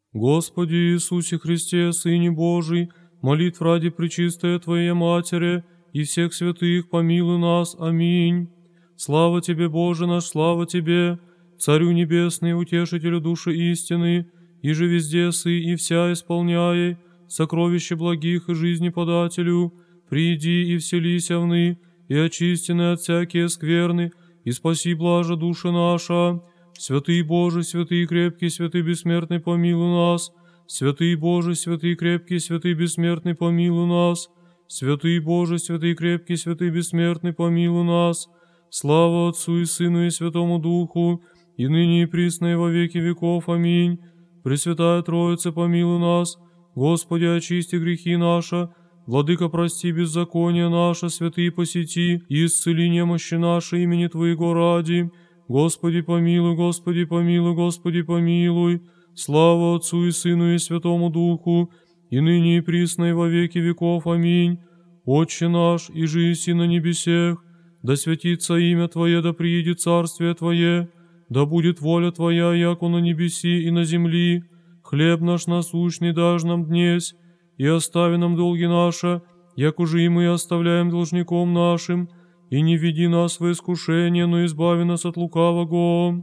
Господи Иисусе Христе, Сыне Божий, молитв ради пречистая Твоей Матери и всех святых, помилуй нас. Аминь. Слава Тебе, Боже наш, слава Тебе, Царю Небесный, Утешителю души истины, и же везде сы и вся исполняй, сокровище благих и жизни подателю, приди и вселися вны, и очистены от всякие скверны, и спаси блажа душа наша. Святый Боже, святый крепкий, святый бессмертный, помилуй нас. Святый Боже, святый крепкий, святый бессмертный, помилуй нас. Святый Боже, святый крепкий, святый бессмертный, помилуй нас. Слава Отцу и Сыну и Святому Духу, и ныне и присно и во веки веков. Аминь. Пресвятая Троица, помилуй нас. Господи, очисти грехи наши. Владыка, прости беззаконие наше, святые посети, и исцели немощи наши имени Твоего ради. Господи, помилуй, Господи, помилуй, Господи, помилуй. Слава Отцу и Сыну и Святому Духу, и ныне и присно и во веки веков. Аминь. Отче наш, и же еси на небесех, да святится имя Твое, да приидет царствие Твое, да будет воля Твоя, яко на небеси и на земли. Хлеб наш насущный дашь нам днесь, и остави нам долги наши, яко же и мы оставляем должником нашим, и не веди нас в искушение, но избави нас от лукавого.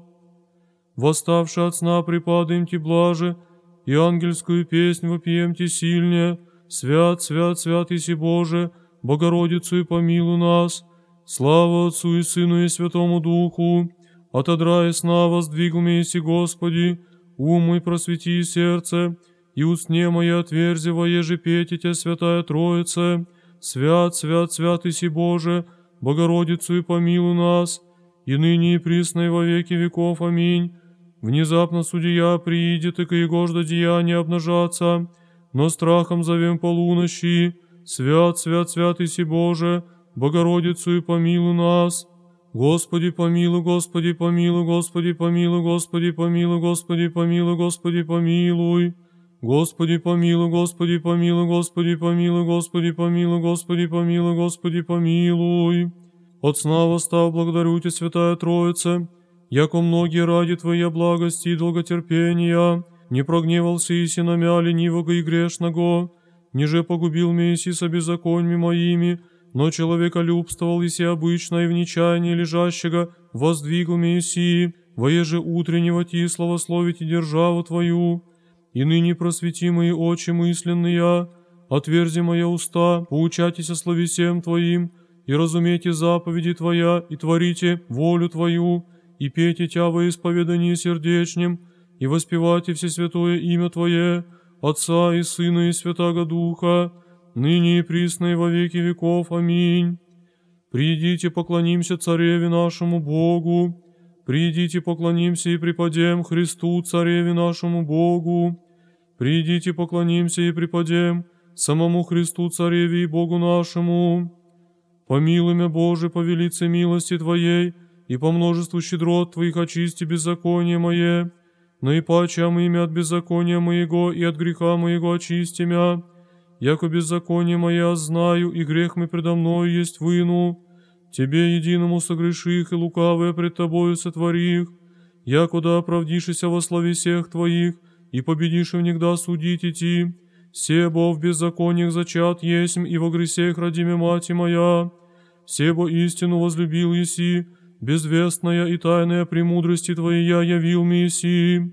Восставши от сна припадаем Ти блаже, и ангельскую песнь вопием Ти сильнее. Свят, свят, свят Иси Боже, Богородицу и помилуй нас. Слава Отцу и Сыну и Святому Духу. Отодрай сна воздвигл меня Иси Господи, ум мой просвети сердце, и устне мои отверзи, воеже петь Тя, Святая Троица. Свят, свят, свят Иси Боже, Богородицу и помилуй нас, и ныне и присно и во веки веков. Аминь. Внезапно судья приидет, и коегожда деяния обнажаться, но страхом зовем полуночи. Свят, свят, свят Иси Боже, Богородицу и помилуй нас. Господи помилуй, Господи помилуй, Господи помилуй, Господи помилуй, Господи помилуй, Господи помилуй. Господи помилуй, Господи помилуй, Господи помилуй, Господи помилуй, Господи помилуй, Господи помилуй. От сна восстав, благодарю Тебя, Святая Троица, яко многие ради Твоей благости и долготерпения не прогневался Иси на мя ленивого и грешного, ниже погубил меня Иси со беззаконьми моими, но человеколюбствовал Иси обычно и в нечаянии лежащего воздвигл меня Иси, воеже утреннего Ти славословить и державу Твою. И ныне просвети мои очи мысленные, отверзи моя уста, поучайтесь о слове всем Твоим, и разумейте заповеди Твоя, и творите волю Твою, и пейте Тя во исповедании сердечнем, и воспевайте всесвятое имя Твое, Отца и Сына и Святаго Духа, ныне и присно и во веки веков. Аминь. Придите, поклонимся Цареве нашему Богу, придите, поклонимся и преподем Христу, Цареве нашему Богу. Придите, поклонимся и преподем самому Христу, Цареве и Богу нашему. Помилуй меня, Боже, по велице милости Твоей, и по множеству щедрот Твоих очисти беззаконие мое. Наипаче омыми от беззакония моего и от греха моего очисти мя, яко беззаконие мое знаю, и грех мой предо мною есть выну. Тебе единому согреших и лукавое пред Тобою сотворих, яко да оправдишися во славе всех Твоих, и победишь внегда судить идти. Себо в беззакониях зачат есмь, и во гресех родиме мати моя. Себо истину возлюбил еси, безвестная и тайная премудрости Твоей я явил ми еси.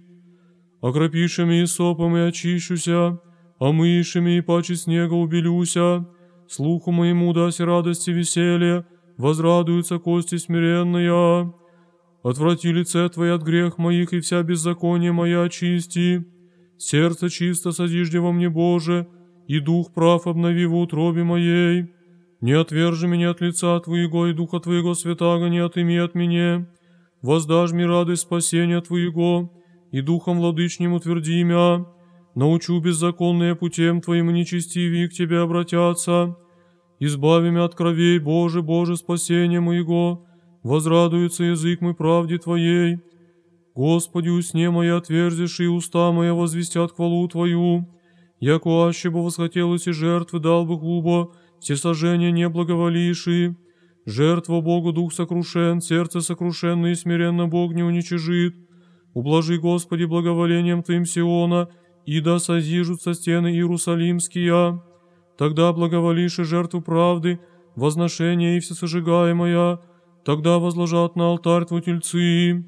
Окропишеми и сопом и очищуся, омышеми и паче снега убелюся. Слуху моему даси радости веселье, возрадуются кости смиренные. Отврати лице Твое от грех моих, и вся беззаконие моя очисти. Сердце чисто созижди во мне, Боже, и дух прав обнови в утробе моей. Не отвержи меня от лица Твоего, и духа Твоего святаго не отыми от меня. Воздашь мне радость спасения Твоего, и духом владычним утверди мя. Научу беззаконные путем Твоим, и нечестивее к Тебе обратятся. Избави меня от кровей, Боже, Боже, спасение моего. Возрадуется язык мой правде Твоей. Господи, усне мои отверзишь, и уста моя возвестят хвалу Твою. Яко аще бы восхотелось и жертвы дал бы глубо, всесожжения не благоволиши. Жертва Богу дух сокрушен, сердце сокрушенно и смиренно Бог не уничижит. Ублажи, Господи, благоволением Твоим Сиона, и да созижутся стены Иерусалимские. Тогда благоволишь и жертву правды, возношение и всесожигаемое, тогда возложат на алтарь твой тельцы.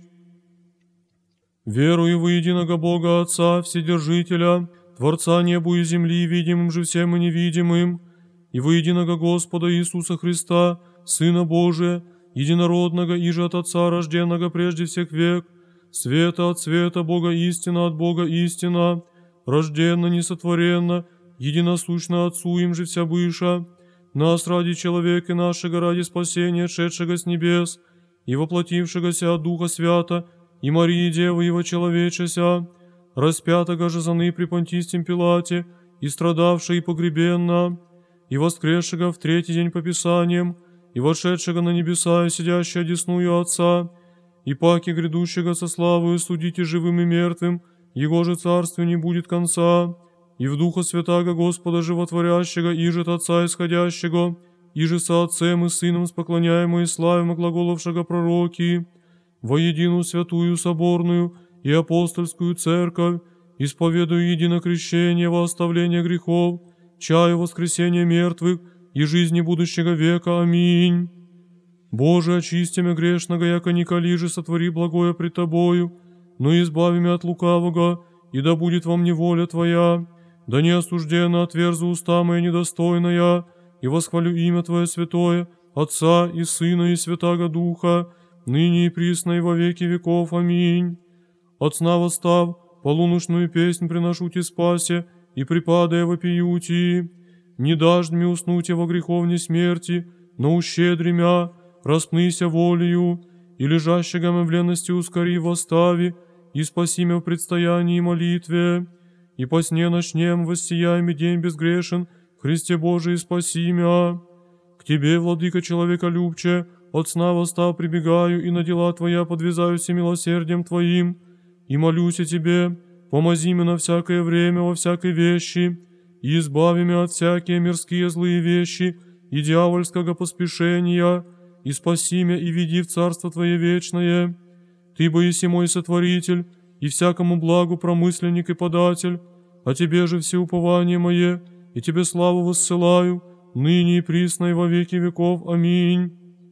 Верую во единого Бога Отца, Вседержителя, Творца небу и земли, видимым же всем и невидимым, и во единого Господа Иисуса Христа, Сына Божия, единородного, иже от Отца, рожденного прежде всех век, света от света, Бога истина от Бога истина, рожденно, несотворенно, единосущно Отцу, им же вся быша, нас ради человека нашего, ради спасения, шедшего с небес, и воплотившегося от Духа Свята, и Марии Девы Его человечеся, распятого же заны при Понтистем Пилате, и страдавшего и погребенна, и воскресшего в третий день по Писаниям, и вошедшего на небеса, и сидящего одесную Отца, и паки грядущего со славою судите живым и мертвым, Его же царствию не будет конца, и в Духа Святаго Господа Животворящего, иже от Отца исходящего, иже со Отцем и Сыном споклоняемо и славимо глаголовшего пророки, во единую святую соборную и апостольскую церковь, исповедую едино крещение во оставление грехов, чаю воскресения мертвых и жизни будущего века. Аминь. Боже, очисти мя грешного, яко николи же сотвори благое пред Тобою, но избави мя от лукавого, и да будет во мне воля Твоя, да не осужденно отверзу уста моя недостойная, и восхвалю имя Твое святое, Отца и Сына и Святаго Духа, ныне и присно и во веки веков. Аминь. От сна восстав, полуночную песнь приношу Ти спасе, и припадая вопию Ти. Не дашь мне уснуть во греховне смерти, но ущедри мя, распнися волею, и лежащего мя в ленности ускори восстави, и спаси мя в предстоянии молитве. И по сне ночнем воссияй ми день безгрешен, Христе Божий, спаси мя. К Тебе, Владыка человеколюбче, от сна восстав прибегаю, и на дела Твоя подвязаю всемилосердием Твоим, и молюсь о Тебе, помози мне на всякое время во всякой вещи, и избави меня от всякие мирские злые вещи и дьявольского поспешения, и спаси меня и веди в Царство Твое вечное. Ты боиси мой сотворитель, и всякому благу промысленник и податель, а Тебе же все упование мое, и Тебе славу воссылаю, ныне и присно и во веки веков. Аминь.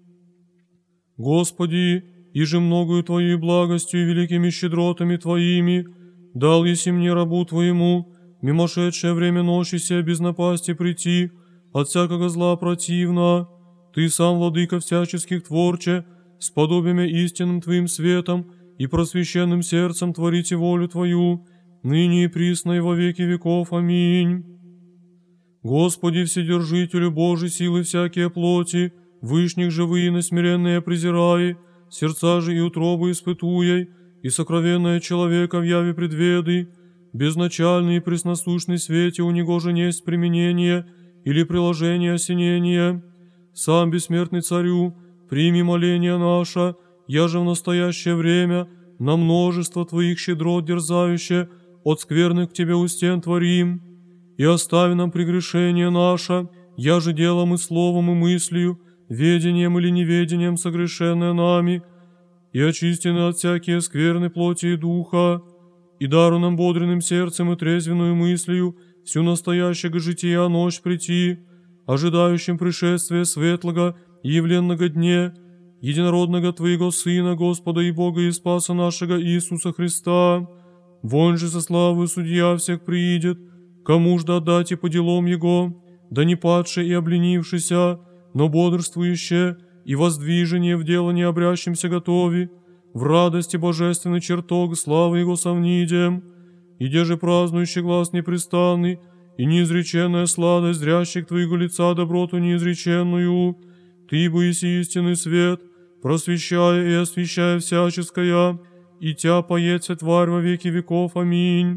Господи, иже многою Твоей благостью и великими щедротами Твоими дал еси мне рабу Твоему, мимошедшее время ночи сия без напасти прийти, от всякого зла противно. Ты сам, Владыка всяческих творче, с подобиями истинным Твоим светом и просвященным сердцем творите волю Твою, ныне и присно и во веки веков. Аминь. Господи, Вседержителю Божий силы всякие плоти, вышних живые и насмиренные презирай, сердца же и утробы испытуей, и сокровенное человека в яве предведы, безначальный и пресносущный свете у него же несть применение или приложение осенения. Сам бессмертный Царю, прими моление наше, я же в настоящее время на множество Твоих щедрот дерзающе от скверных к Тебе у стен творим, и остави нам прегрешение наше, я же делом и словом и мыслью, ведением или неведением согрешенное нами, и очистены от всякие скверны плоти и духа, и дару нам бодренным сердцем и трезвенную мыслью всю настоящего жития ночь прийти, ожидающим пришествия светлого и явленного дне, единородного Твоего Сына, Господа и Бога и Спаса нашего Иисуса Христа. Вон же со славою судья всех приидет, кому ж да отдать и по делам Его, да не падше и обленившийся, но бодрствующе и воздвижение в дело не обрящимся готови, в радости божественный чертог славы Его совнидем, и где же празднующий глаз непрестанный, и неизреченная сладость зрящих Твоего лица доброту неизреченную, Ты боиси истинный свет, просвещая и освещая всяческое, и Тя поется тварь во веки веков. Аминь.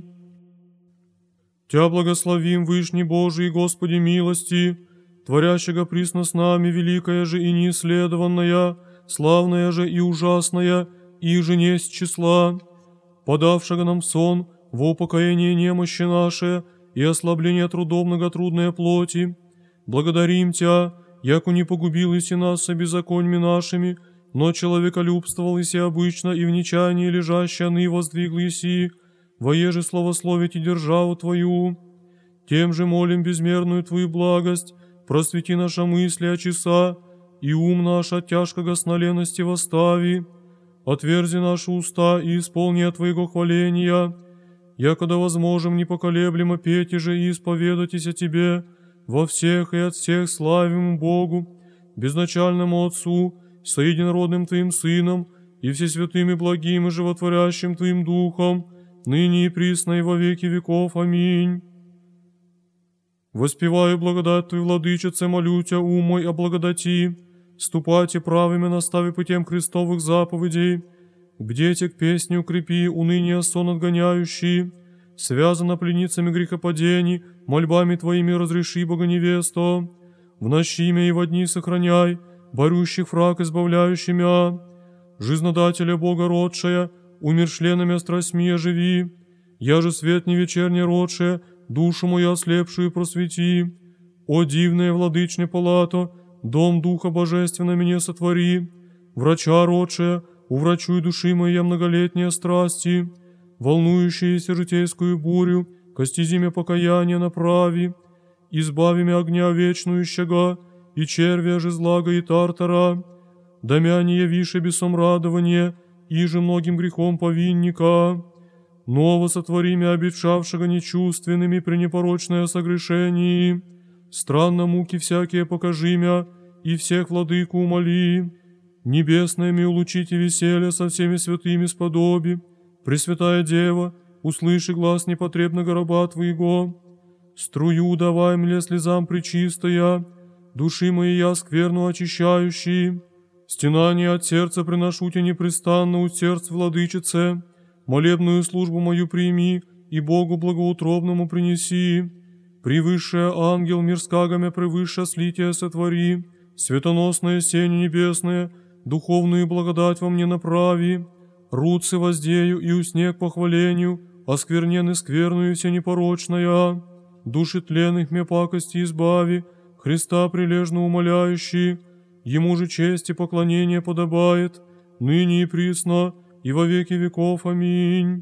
Тя благословим, Вышний Божий, Господи милости, творящего присно с нами великая же и неисследованная, славная же и ужасная, и же несть числа, подавшего нам сон во упокоение немощи наши и ослабление трудом многотрудной плоти. Благодарим Тя, яко не погубил иси нас со беззаконьми нашими, но человеколюбствовал иси обычно и в нечаянии лежащие ны воздвигл иси, воеже славословить и державу Твою. Тем же молим безмерную Твою благость, просвети наша мысли о часа, и ум наш от тяжкого сналености восстави. Отверзи наши уста и исполни от Твоего хваления, якогда возможем непоколеблемо петь же и исповедайтесь о Тебе во всех и от всех славимому Богу, безначальному Отцу, соединородным Твоим Сыном и всесвятым и благим и животворящим Твоим Духом, ныне и присно и во веки веков. Аминь. Воспеваю благодать Твою, Владычице, молю Тя, ум мой о благодати, ступайте правыми настави путем крестовых заповедей, бдете к песне укрепи, уныние сон отгоняющий, связано пленницами грехопадений, мольбами Твоими разреши богоневесту, в ночи имя и во дни сохраняй, борющих враг избавляющий мя, жизнодателя Бога родшая, умершленными страстьми оживи, я же свет не вечерний родшая, душу мою ослепшую просвети. О дивная владычня палата, дом Духа Божественно меня сотвори, врача родшая, уврачуй души моей многолетние страсти, волнующиеся житейскую бурю, ко стезиме покаяния направи, избави мя огня вечную щага, и червя же злага и тартара, да мя не явише бесом радование, иже многим грехом повинника. Ново сотвори мя обетшавшего нечувственными при непорочное согрешении. Странно муки всякие покажи мя, и всех владыку умоли. Небесное ми улучите веселье со всеми святыми сподоби. Пресвятая Дева, услыши глаз непотребного раба Твоего. Струю давай мне слезам пречистая, души моей я скверну очищающий. Стенание от сердца приношу Тебе непрестанно у сердца владычице. Молебную службу мою прими и Богу благоутробному принеси. Превысшая ангел мирскагами превыше слития сотвори, светоносное сень небесное, духовную благодать во мне направи. Руцы воздею и уснег похвалению, осквернены скверную все непорочная. Души тленных мне пакости избави, Христа прилежно умоляющий. Ему же честь и поклонение подобает, ныне и присно, и во веки веков. Аминь.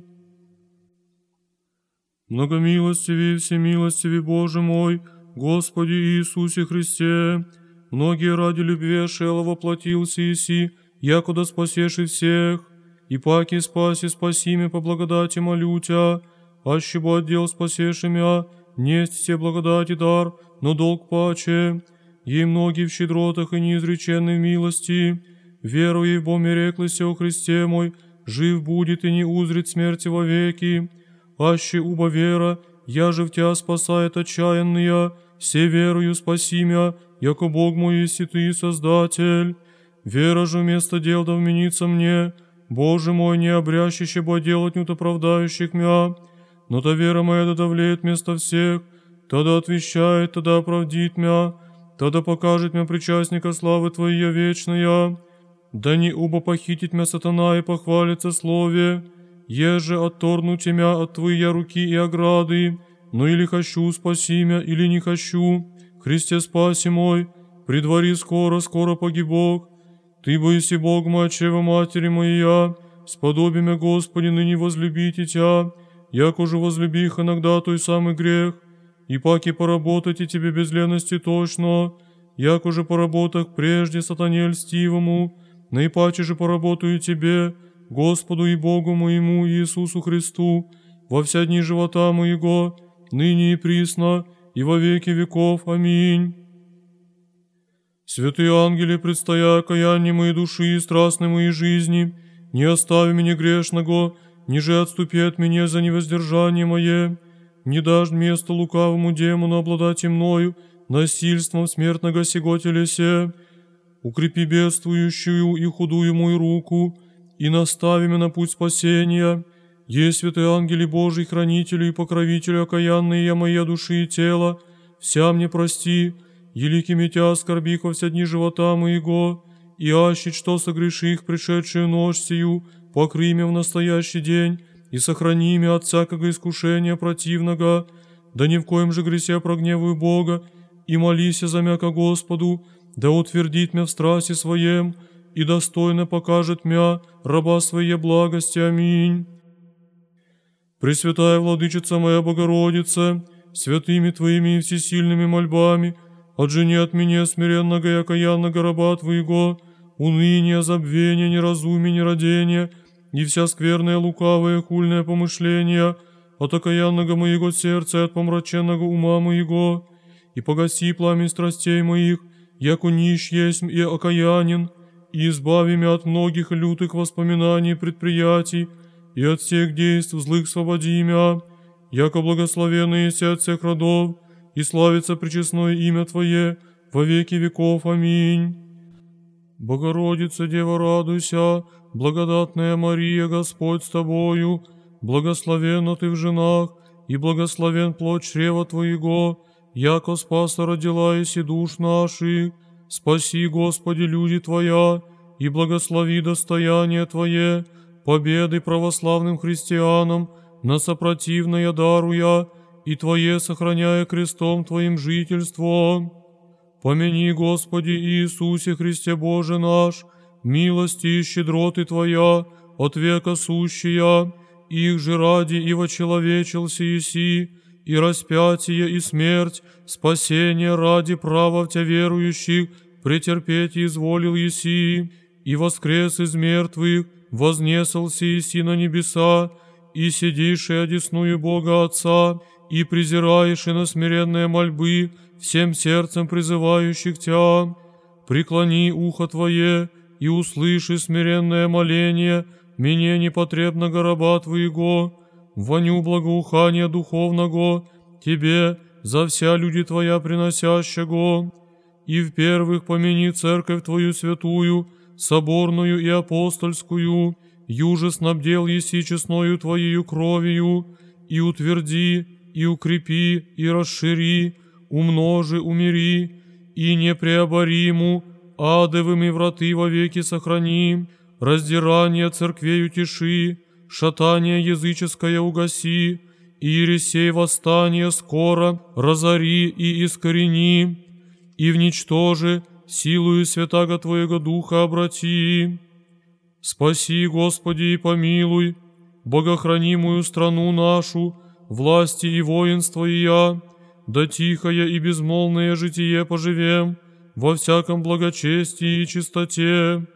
Многомилостивый и всемилостивый Боже мой, Господи Иисусе Христе, многие ради любви шела воплотился Иси, якуда спасеши всех, и паки спаси спаси по благодати молю Тя, аще бы отдел спасеши мя, несть все благодати дар, но долг паче, ей многие в щедротах и неизреченной милости, веруя в Боме реклися о Христе мой, жив будет и не узрит смерти вовеки, аще уба вера, я же в Тя спасает отчаянная, все верою спаси мя, яко Бог мой есть и Ты, Создатель. Вера же вместо дел да вменится мне, Боже мой, не обрящище бы делать нют оправдающих мя, но та вера моя да давлеет вместо всех, тогда отвещает, тогда оправдит мя, тогда покажет мя причастника славы Твоей вечная. Да не уба похитить мя сатана и похвалится слове, еже отторнуть мя от Твоей руки и ограды, но или хочу спаси мя, или не хочу, Христе спаси мой, предвари скоро, скоро погибок. Ты боиси Бог мой, отчева матери моя, сподоби мя, Господи, ныне возлюбите Тя, як уже возлюбих иногда той самый грех, и паки поработать и Тебе без лености точно, як уже поработах прежде сатане льстивому, наипаче же поработаю Тебе, Господу и Богу моему Иисусу Христу, во вся дни живота моего, ныне и присно, и во веки веков. Аминь. Святые ангели, предстоя окаяние моей души и страстной моей жизни, не остави меня грешного, ниже отступи от меня за невоздержание мое, не дашь место лукавому демону обладать и мною, насильством смертного сего телесе. Укрепи бедствующую и худую мою руку, и настави меня на путь спасения. Есть святые ангели Божии, хранители и покровители окаянные я моя души и тела, вся мне прости, еликими Тя оскорбих во все дни живота моего, и аще что согреших пришедшую ночь сию, покрый меня в настоящий день, и сохрани меня от всякого искушения противного, да ни в коем же гресе прогневаю Бога, и молися за мя ко Господу, да утвердит мя в страсти своем, и достойно покажет мя раба своей благости. Аминь. Пресвятая Владычица моя Богородица, святыми Твоими и всесильными мольбами, отжени от меня смиренного и окаянного раба Твоего, уныние, забвение, неразумие, нерадение и вся скверная, лукавая, хульное помышление от окаянного моего сердца и от помраченного ума моего, и погаси пламя страстей моих, яко нищ есть и окаянен, и избави меня от многих лютых воспоминаний и предприятий, и от всех действий злых свободи меня, яко благословенный есть от всех родов, и славится пречестное имя Твое во веки веков. Аминь. Богородица, Дева, радуйся, благодатная Мария, Господь с Тобою, благословенна Ты в женах, и благословен плод чрева Твоего, яко спаса родила еси душ наших. Спаси, Господи, люди Твоя, и благослови достояние Твое, победы православным христианам, на сопротивное даруя, и Твое сохраняя крестом Твоим жительство. Помяни, Господи Иисусе Христе Боже наш, милости и щедроты Твоя, от века сущая, их же ради и вочеловечился еси, и распятие, и смерть, спасение ради права в Тя верующих, претерпеть изволил еси, и воскрес из мертвых, вознесался еси на небеса, и сидишь и одесную Бога Отца, и презираешь и на смиренные мольбы, всем сердцем призывающих Тя. Преклони ухо Твое, и услыши смиренное моление, мне непотребного раба Твоего, воню благоухания духовного, Тебе, за вся люди Твоя приносящего. И в первых помяни церковь Твою святую, соборную и апостольскую, юже снабдел еси честною Твоею кровью, и утверди, и укрепи, и расшири, умножи, умири, и непреобориму, адовыми враты вовеки сохрани, раздирание церквей утеши, шатание языческое угаси, и ересей восстание скоро разори и искорени, и вничтожи, силою святаго Твоего Духа обрати. Спаси, Господи, и помилуй, богохранимую страну нашу, власти и воинство и я, да тихое и безмолвное житие поживем во всяком благочестии и чистоте.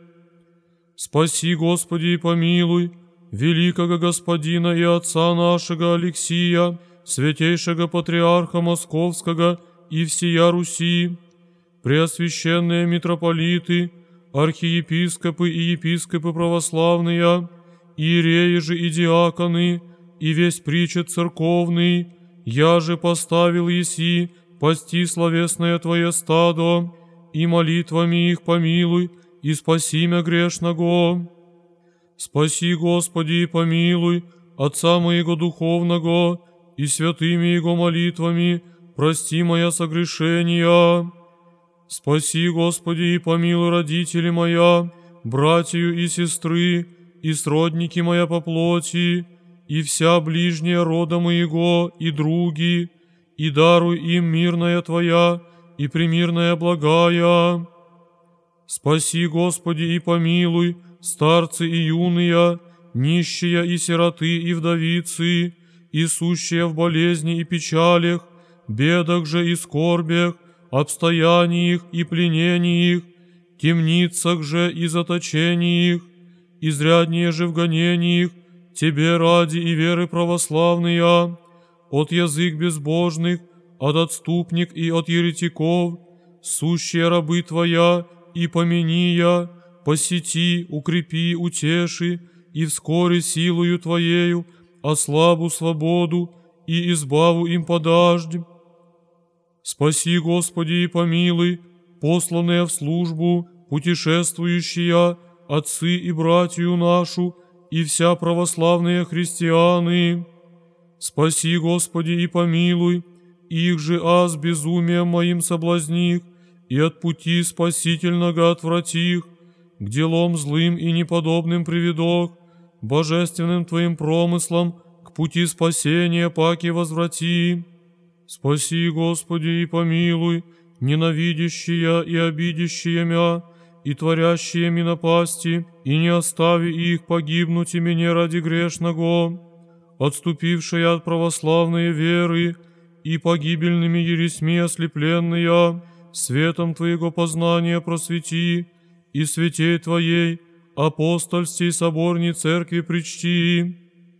Спаси, Господи, и помилуй, великого Господина и Отца нашего Алексия, святейшего Патриарха Московского и всея Руси, преосвященные митрополиты, архиепископы и епископы православные, иереи же и диаконы, и весь причет церковный, я же поставил еси пасти словесное Твое стадо, и молитвами их помилуй, и спаси мя грешного. Спаси, Господи, и помилуй, Отца моего духовного, и святыми Его молитвами прости моя согрешения. Спаси, Господи, и помилуй, родители моя, братью и сестры, и сродники моя по плоти, и вся ближняя рода моего, и други, и даруй им мирная Твоя, и примирная благая. Спаси, Господи, и помилуй, старцы и юные, нищие и сироты и вдовицы, и сущие в болезни и печалях, бедах же и скорбях, обстояниях и пленениях, темницах же и заточениях, изряднее же в гонениях, Тебе ради и веры православные, от язык безбожных, от отступник и от еретиков, сущие рабы Твоя, и помяни я, посети, укрепи, утеши, и вскоре силою Твоею ослабу свободу, и избаву им подаждь. Спаси, Господи, и помилуй, посланные в службу, путешествующие, отцы и братью нашу, и вся православные христианы. Спаси, Господи, и помилуй, их же аз безумием моим соблазних, и от пути спасительного отвратих, к делам злым и неподобным приведох, божественным Твоим промыслом, к пути спасения паки возврати. Спаси, Господи, и помилуй, ненавидящие и обидящие мя, и творящие ми напасти, и не остави их погибнуть и мне ради грешного. отступившая от православной веры и погибельными ересьми ослепленная, светом Твоего познания просвети, и святей Твоей, апостольстей соборней церкви причти.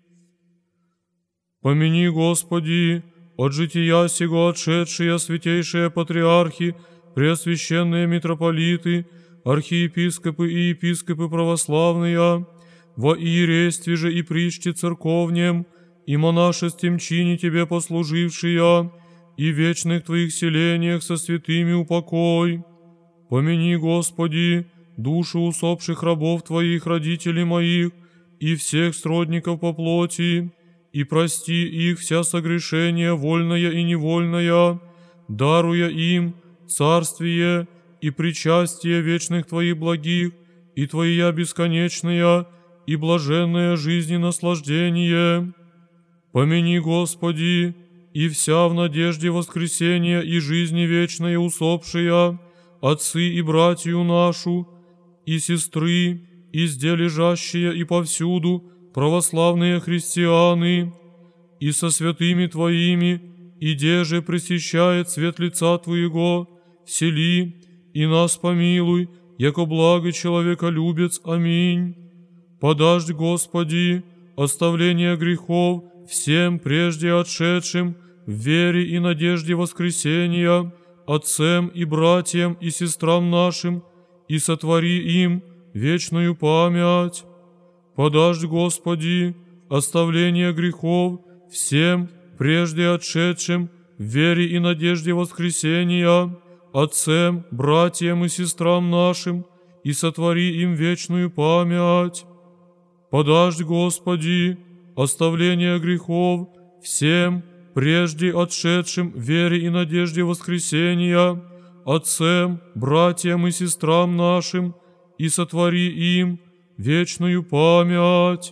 Помяни, Господи, от жития сего отшедшие святейшие патриархи, преосвященные митрополиты, архиепископы и епископы православные, во иерействе же и причте церковнем, и монашествем чине Тебе послужившие, и вечных Твоих селениях со святыми упокой. Помяни, Господи, души усопших рабов Твоих, родителей моих, и всех сродников по плоти, и прости их вся согрешения, вольное и невольное, даруя им царствие и причастие вечных Твоих благих, и Твоя бесконечная и блаженная жизнь и наслаждение. Помяни, Господи, и вся в надежде воскресения и жизни вечной усопшая, отцы и братью нашу, и сестры, и зде лежащие и повсюду православные христианы, и со святыми Твоими, и деже пресещает свет лица Твоего, всели, и нас помилуй, яко благо человеколюбец. Аминь. Подаждь, Господи, оставление грехов всем прежде отшедшим в вере и надежде воскресения, отцам и братьям и сестрам нашим, и сотвори им вечную память. Подаждь, Господи, оставление грехов всем прежде отшедшим в вере и надежде воскресения, отцам, братьям и сестрам нашим, и сотвори им вечную память. Подаждь, Господи, оставление грехов всем прежде отшедшим в вере и надежде воскресения, отцам, братьям и сестрам нашим, и сотвори им вечную память.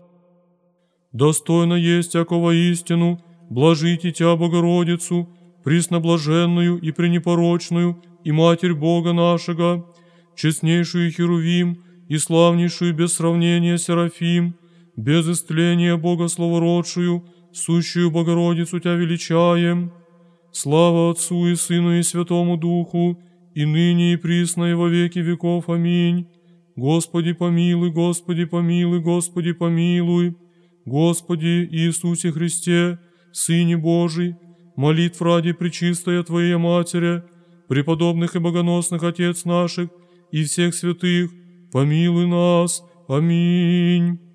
Достойно есть якого истину, блажите Тя, Богородицу, пресноблаженную и пренепорочную, и Матерь Бога нашего, честнейшую Херувим, и славнейшую без сравнения Серафим, без истления Бога словородшую, сущую Богородицу Тя величаем. Слава Отцу и Сыну и Святому Духу, и ныне и присно и во веки веков. Аминь. Господи помилуй, Господи помилуй, Господи помилуй. Господи Иисусе Христе, Сыне Божий, молитв ради пречистая Твоя Матери, преподобных и богоносных Отец наших и всех святых, помилуй нас. Аминь.